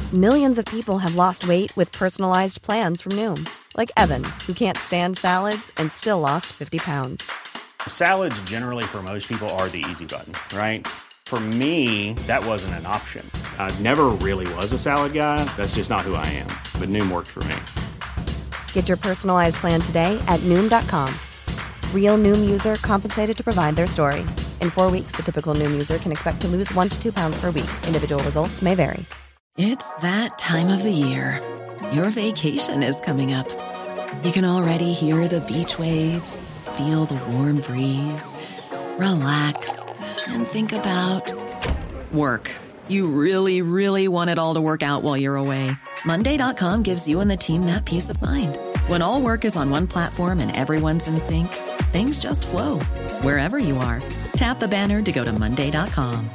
Millions of people have lost weight with personalized plans from Noom. Like Evan, who can't stand salads and still lost 50 pounds. Salads generally for most people are the easy button, right? For me, that wasn't an option. I never really was a salad guy. That's just not who I am. But Noom worked for me. Get your personalized plan today at Noom.com. Real Noom user compensated to provide their story. In 4 weeks, the typical Noom user can expect to lose 1 to 2 pounds per week. Individual results may vary. It's that time of the year. Your vacation is coming up. You can already hear the beach waves, feel the warm breeze, relax, and think about work. You really, really want it all to work out while you're away. Monday.com gives you and the team that peace of mind. When all work is on one platform and everyone's in sync, things just flow. Wherever you are, tap the banner to go to Monday.com.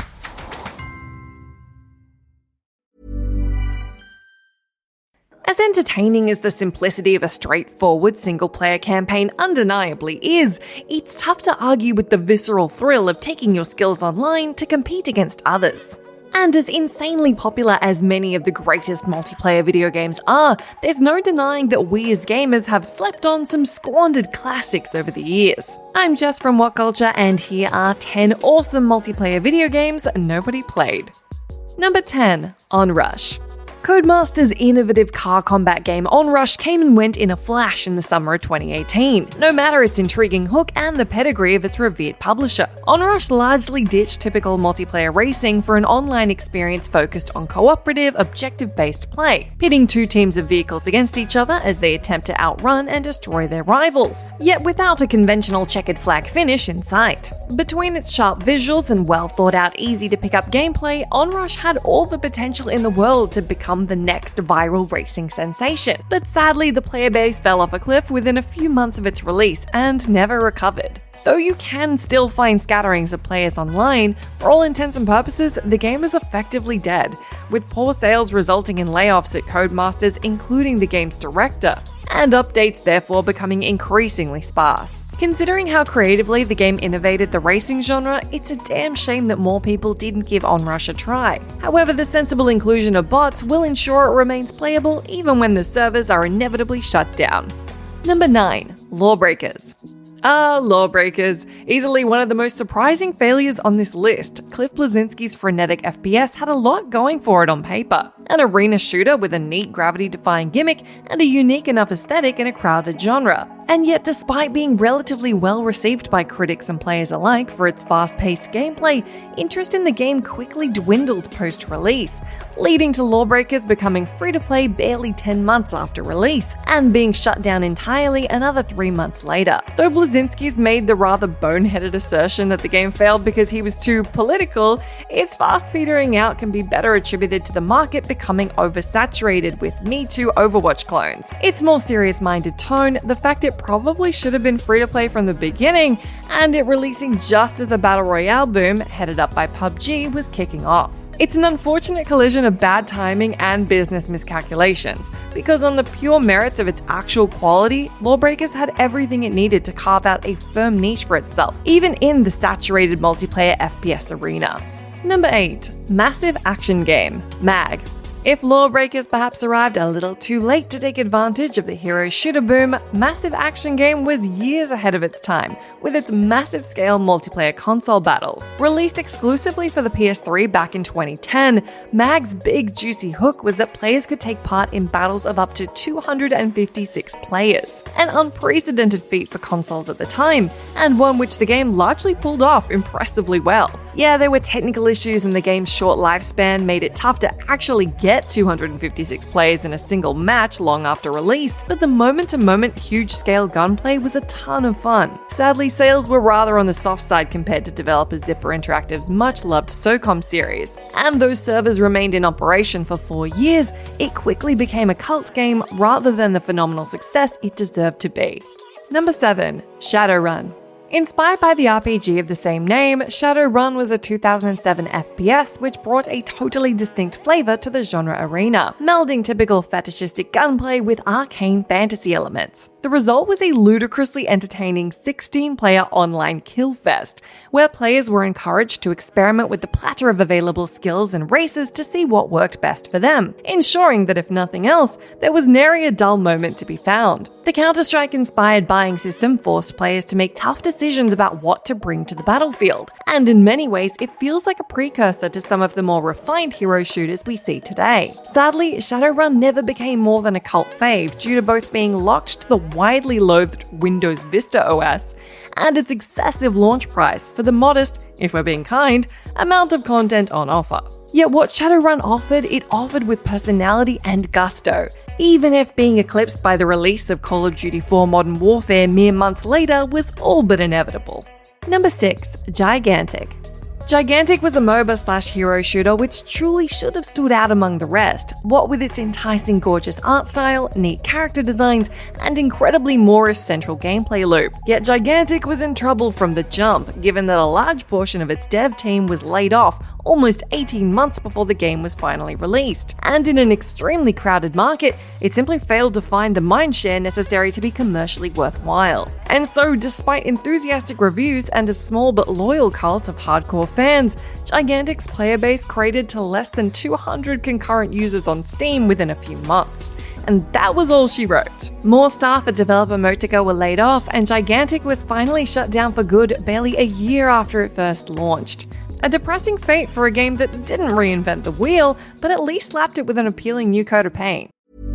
As entertaining as the simplicity of a straightforward single-player campaign undeniably is, it's tough to argue with the visceral thrill of taking your skills online to compete against others. And as insanely popular as many of the greatest multiplayer video games are, there's no denying that we as gamers have slept on some squandered classics over the years. I'm Jess from What Culture, and here are 10 awesome multiplayer video games nobody played. Number 10, Onrush. Codemasters' innovative car combat game Onrush came and went in a flash in the summer of 2018, no matter its intriguing hook and the pedigree of its revered publisher. Onrush largely ditched typical multiplayer racing for an online experience focused on cooperative, objective-based play, pitting 2 teams of vehicles against each other as they attempt to outrun and destroy their rivals, yet without a conventional checkered flag finish in sight. Between its sharp visuals and well-thought-out, easy-to-pick-up gameplay, Onrush had all the potential in the world to become the next viral racing sensation. But sadly, the player base fell off a cliff within a few months of its release and never recovered. Though you can still find scatterings of players online, for all intents and purposes, the game is effectively dead, with poor sales resulting in layoffs at Codemasters, including the game's director, and updates therefore becoming increasingly sparse. Considering how creatively the game innovated the racing genre, it's a damn shame that more people didn't give Onrush a try. However, the sensible inclusion of bots will ensure it remains playable even when the servers are inevitably shut down. Number 9, Lawbreakers. Lawbreakers. Easily one of the most surprising failures on this list, Cliff Bleszinski's frenetic FPS had a lot going for it on paper. An arena shooter with a neat gravity-defying gimmick and a unique enough aesthetic in a crowded genre. And yet, despite being relatively well received by critics and players alike for its fast-paced gameplay, interest in the game quickly dwindled post-release, leading to Lawbreakers becoming free-to-play barely 10 months after release, and being shut down entirely another 3 months later. Though Bleszinski's made the rather boneheaded assertion that the game failed because he was too political, its fast petering out can be better attributed to the market becoming oversaturated with Me Too Overwatch clones. Its more serious-minded tone, the fact it probably should have been free-to-play from the beginning, and it releasing just as the Battle Royale boom, headed up by PUBG, was kicking off. It's an unfortunate collision of bad timing and business miscalculations, because on the pure merits of its actual quality, Lawbreakers had everything it needed to carve out a firm niche for itself, even in the saturated multiplayer FPS arena. Number 8. Massive Action Game, MAG. If Lawbreakers perhaps arrived a little too late to take advantage of the hero shooter boom, Massive Action Game was years ahead of its time, with its massive scale multiplayer console battles. Released exclusively for the PS3 back in 2010, MAG's big juicy hook was that players could take part in battles of up to 256 players, an unprecedented feat for consoles at the time, and one which the game largely pulled off impressively well. Yeah, there were technical issues and the game's short lifespan made it tough to actually get 256 players in a single match long after release, but the moment-to-moment huge-scale gunplay was a ton of fun. Sadly, sales were rather on the soft side compared to developer Zipper Interactive's much-loved SOCOM series, and though servers remained in operation for 4 years, it quickly became a cult game rather than the phenomenal success it deserved to be. Number 7. Shadowrun. Inspired by the RPG of the same name, Shadowrun was a 2007 FPS which brought a totally distinct flavor to the genre arena, melding typical fetishistic gunplay with arcane fantasy elements. The result was a ludicrously entertaining 16-player online killfest, where players were encouraged to experiment with the platter of available skills and races to see what worked best for them, ensuring that if nothing else, there was nary a dull moment to be found. The Counter-Strike-inspired buying system forced players to make tough decisions about what to bring to the battlefield, and in many ways it feels like a precursor to some of the more refined hero shooters we see today. Sadly, Shadowrun never became more than a cult fave due to both being locked to the widely loathed Windows Vista OS and its excessive launch price for the modest, if we're being kind, amount of content on offer. Yet what Shadowrun offered, it offered with personality and gusto, even if being eclipsed by the release of Call of Duty 4 Modern Warfare mere months later was all but inevitable. Number 6. Gigantic. Gigantic was a MOBA/hero shooter which truly should have stood out among the rest, what with its enticing gorgeous art style, neat character designs, and incredibly Moorish central gameplay loop. Yet Gigantic was in trouble from the jump, given that a large portion of its dev team was laid off almost 18 months before the game was finally released. And in an extremely crowded market, it simply failed to find the mindshare necessary to be commercially worthwhile. And so, despite enthusiastic reviews and a small but loyal cult of hardcore fans, Gigantic's player base cratered to less than 200 concurrent users on Steam within a few months. And that was all she wrote. More staff at developer Motica were laid off, and Gigantic was finally shut down for good barely a year after it first launched. A depressing fate for a game that didn't reinvent the wheel, but at least slapped it with an appealing new coat of paint.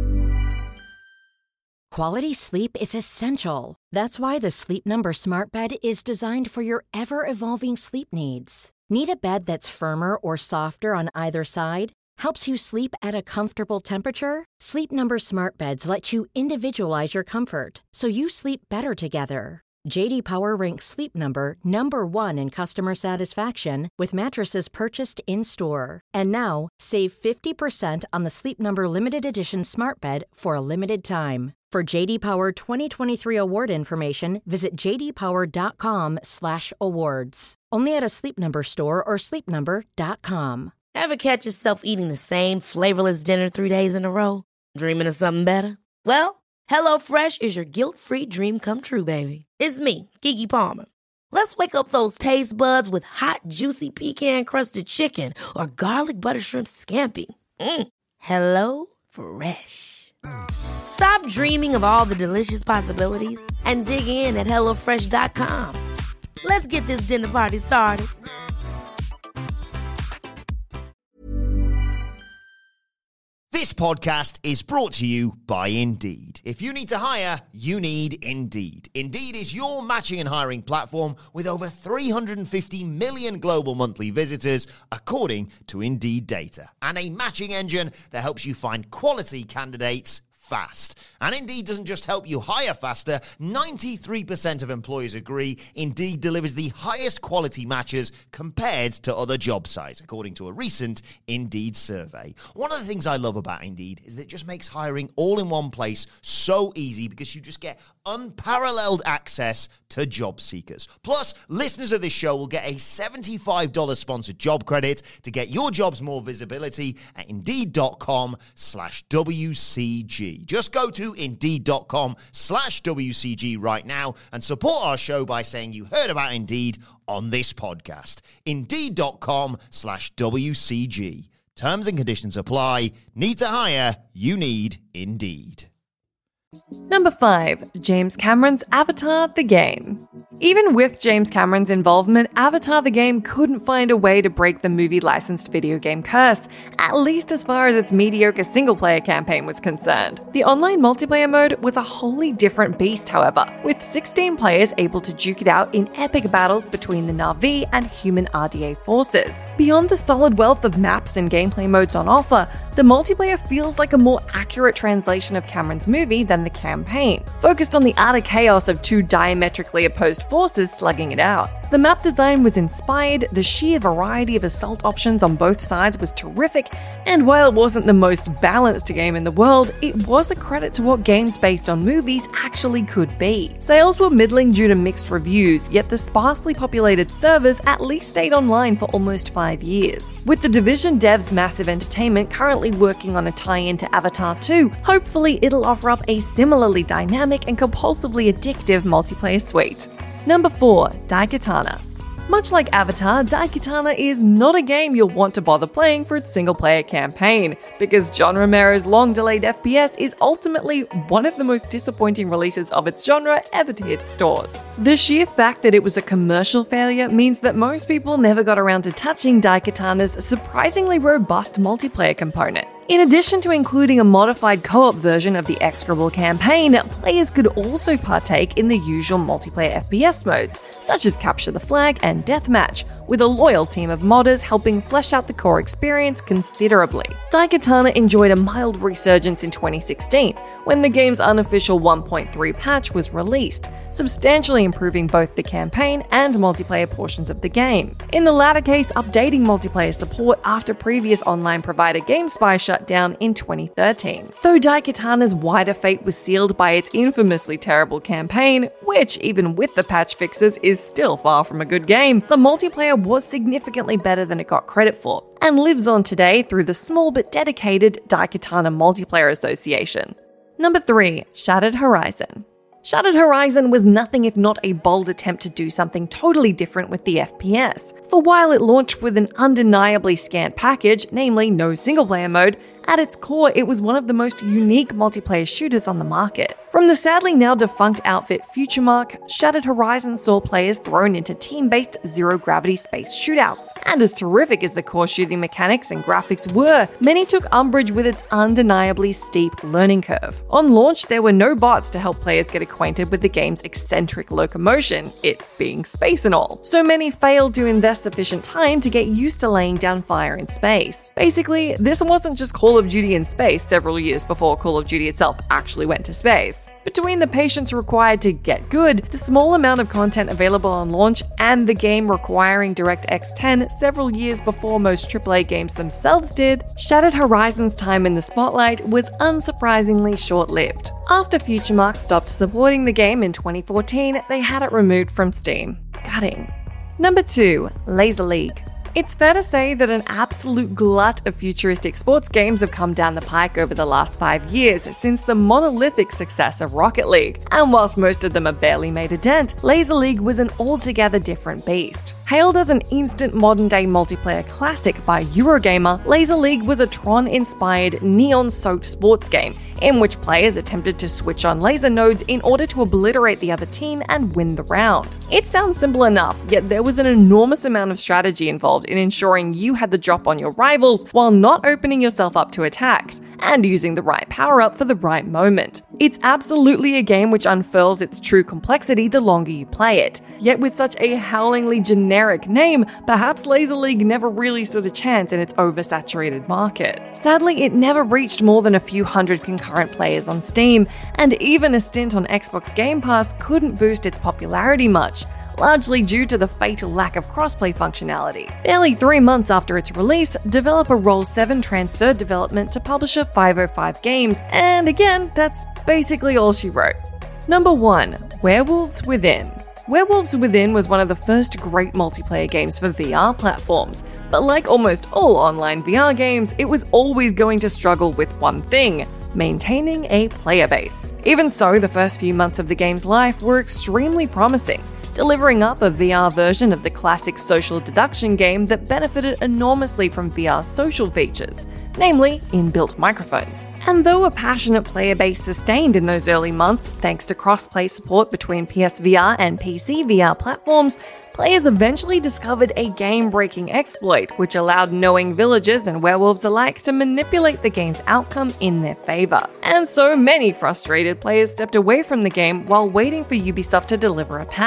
Quality sleep is essential. That's why the Sleep Number Smart Bed is designed for your ever-evolving sleep needs. Need a bed that's firmer or softer on either side? Helps you sleep at a comfortable temperature? Sleep Number Smart Beds let you individualize your comfort, so you sleep better together. J.D. Power ranks Sleep Number number 1 in customer satisfaction with mattresses purchased in-store. And now, save 50% on the Sleep Number Limited Edition Smart Bed for a limited time. For J.D. Power 2023 award information, visit jdpower.com/awards. Only at a Sleep Number store or sleepnumber.com. Ever catch yourself eating the same flavorless dinner 3 days in a row? Dreaming of something better? Well, HelloFresh is your guilt-free dream come true, baby. It's me, Keke Palmer. Let's wake up those taste buds with hot, juicy pecan-crusted chicken or garlic butter shrimp scampi. Hello Fresh. Stop dreaming of all the delicious possibilities and dig in at HelloFresh.com. Let's get this dinner party started. This podcast is brought to you by Indeed. If you need to hire, you need Indeed. Indeed is your matching and hiring platform with over 350 million global monthly visitors, according to Indeed data, and a matching engine that helps you find quality candidates fast. And Indeed doesn't just help you hire faster. 93% of employers agree Indeed delivers the highest quality matches compared to other job sites, according to a recent Indeed survey. One of the things I love about Indeed is that it just makes hiring all in one place so easy because you just get unparalleled access to job seekers. Plus, listeners of this show will get a $75 sponsored job credit to get your jobs more visibility at Indeed.com/WCG. Just go to Indeed.com/WCG right now and support our show by saying you heard about Indeed on this podcast. Indeed.com/WCG. Terms and conditions apply. Need to hire? You need Indeed. Number 5. James Cameron's Avatar: The Game. Even with James Cameron's involvement, Avatar: The Game couldn't find a way to break the movie-licensed video game curse, at least as far as its mediocre single-player campaign was concerned. The online multiplayer mode was a wholly different beast, however, with 16 players able to duke it out in epic battles between the Na'vi and human RDA forces. Beyond the solid wealth of maps and gameplay modes on offer, the multiplayer feels like a more accurate translation of Cameron's movie than the campaign, focused on the utter chaos of two diametrically opposed forces slugging it out. The map design was inspired, the sheer variety of assault options on both sides was terrific, and while it wasn't the most balanced game in the world, it was a credit to what games based on movies actually could be. Sales were middling due to mixed reviews, yet the sparsely populated servers at least stayed online for almost 5 years. With the Division devs Massive Entertainment currently working on a tie-in to Avatar 2, hopefully it'll offer up a similarly dynamic and compulsively addictive multiplayer suite. Number 4. Daikatana. Much like Avatar, Daikatana is not a game you'll want to bother playing for its single-player campaign, because John Romero's long-delayed FPS is ultimately one of the most disappointing releases of its genre ever to hit stores. The sheer fact that it was a commercial failure means that most people never got around to touching Daikatana's surprisingly robust multiplayer component. In addition to including a modified co-op version of the execrable campaign, players could also partake in the usual multiplayer FPS modes, such as Capture the Flag and Deathmatch, with a loyal team of modders helping flesh out the core experience considerably. Daikatana enjoyed a mild resurgence in 2016, when the game's unofficial 1.3 patch was released, substantially improving both the campaign and multiplayer portions of the game. In the latter case, updating multiplayer support after previous online provider GameSpy shut down in 2013. Though Daikatana's wider fate was sealed by its infamously terrible campaign, which, even with the patch fixes, is still far from a good game, the multiplayer was significantly better than it got credit for, and lives on today through the small but dedicated Daikatana Multiplayer Association. Number 3. Shattered Horizon. Shattered Horizon was nothing if not a bold attempt to do something totally different with the FPS. For while it launched with an undeniably scant package, namely no single-player mode, at its core it was one of the most unique multiplayer shooters on the market. From the sadly now defunct outfit FutureMark, Shattered Horizon saw players thrown into team-based zero-gravity space shootouts. And as terrific as the core shooting mechanics and graphics were, many took umbrage with its undeniably steep learning curve. On launch, there were no bots to help players get acquainted with the game's eccentric locomotion, it being space and all. So many failed to invest sufficient time to get used to laying down fire in space. Basically, this wasn't just Call of Duty in space several years before Call of Duty itself actually went to space. Between the patience required to get good, the small amount of content available on launch, and the game requiring DirectX 10 several years before most AAA games themselves did, Shattered Horizon's time in the spotlight was unsurprisingly short-lived. After FutureMark stopped supporting the game in 2014, they had it removed from Steam. Gutting. Number 2. Laser League. It's fair to say that an absolute glut of futuristic sports games have come down the pike over the last 5 years since the monolithic success of Rocket League, and whilst most of them have barely made a dent, Laser League was an altogether different beast. Hailed as an instant modern-day multiplayer classic by Eurogamer, Laser League was a Tron-inspired, neon-soaked sports game in which players attempted to switch on laser nodes in order to obliterate the other team and win the round. It sounds simple enough, yet there was an enormous amount of strategy involved in ensuring you had the drop on your rivals while not opening yourself up to attacks, and using the right power-up for the right moment. It's absolutely a game which unfurls its true complexity the longer you play it. Yet with such a howlingly generic name, perhaps Laser League never really stood a chance in its oversaturated market. Sadly, it never reached more than a few hundred concurrent players on Steam, and even a stint on Xbox Game Pass couldn't boost its popularity much, largely due to the fatal lack of crossplay functionality. Barely 3 months after its release, developer Roll7 transferred development to publisher 505 Games, and again, that's basically all she wrote. Number 1. Werewolves Within. Werewolves Within was one of the first great multiplayer games for VR platforms, but like almost all online VR games, it was always going to struggle with one thing: maintaining a player base. Even so, the first few months of the game's life were extremely promising, delivering up a VR version of the classic social deduction game that benefited enormously from VR's social features, namely inbuilt microphones. And though a passionate player base sustained in those early months thanks to cross-play support between PSVR and PC VR platforms, players eventually discovered a game-breaking exploit which allowed knowing villagers and werewolves alike to manipulate the game's outcome in their favor. And so many frustrated players stepped away from the game while waiting for Ubisoft to deliver a patch.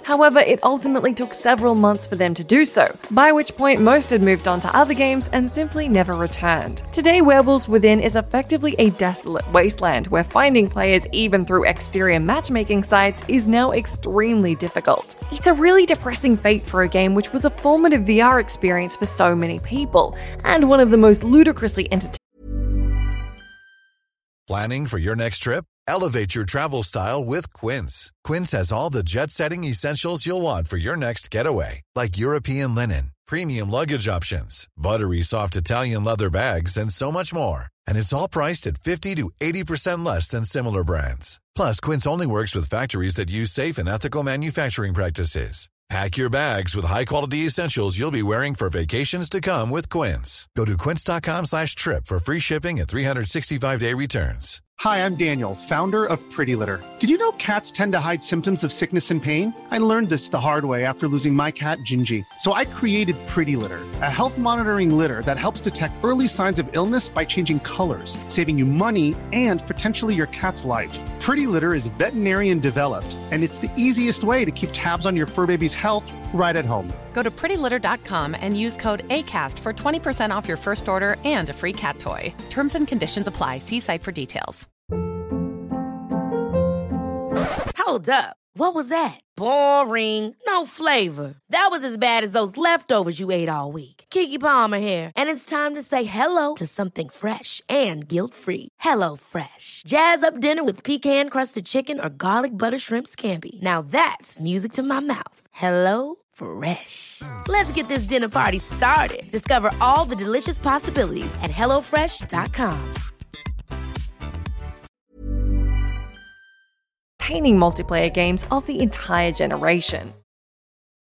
However, it ultimately took several months for them to do so, by which point most had moved on to other games and simply never returned. Today, Werewolves Within is effectively a desolate wasteland where finding players even through exterior matchmaking sites is now extremely difficult. It's a really depressing fate for a game which was a formative VR experience for so many people, and one of the most ludicrously entertaining. Planning for your next trip? Elevate your travel style with Quince. Quince has all the jet-setting essentials you'll want for your next getaway, like European linen, premium luggage options, buttery soft Italian leather bags, and so much more. And it's all priced at 50 to 80% less than similar brands. Plus, Quince only works with factories that use safe and ethical manufacturing practices. Pack your bags with high-quality essentials you'll be wearing for vacations to come with Quince. Go to quince.com/trip for free shipping and 365-day returns. Hi, I'm Daniel, founder of Pretty Litter. Did you know cats tend to hide symptoms of sickness and pain? I learned this the hard way after losing my cat, Gingy. So I created Pretty Litter, a health monitoring litter that helps detect early signs of illness by changing colors, saving you money and potentially your cat's life. Pretty Litter is veterinarian developed, and it's the easiest way to keep tabs on your fur baby's health right at home. Go to prettylitter.com and use code ACAST for 20% off your first order and a free cat toy. Terms and conditions apply. See site for details. Hold up. What was that? Boring. No flavor. That was as bad as those leftovers you ate all week. Keke Palmer here, and it's time to say hello to something fresh and guilt-free. Hello Fresh. Jazz up dinner with pecan-crusted chicken or garlic butter shrimp scampi. Now that's music to my mouth. Hello Fresh. Let's get this dinner party started. Discover all the delicious possibilities at hellofresh.com. Multiplayer games of the entire generation.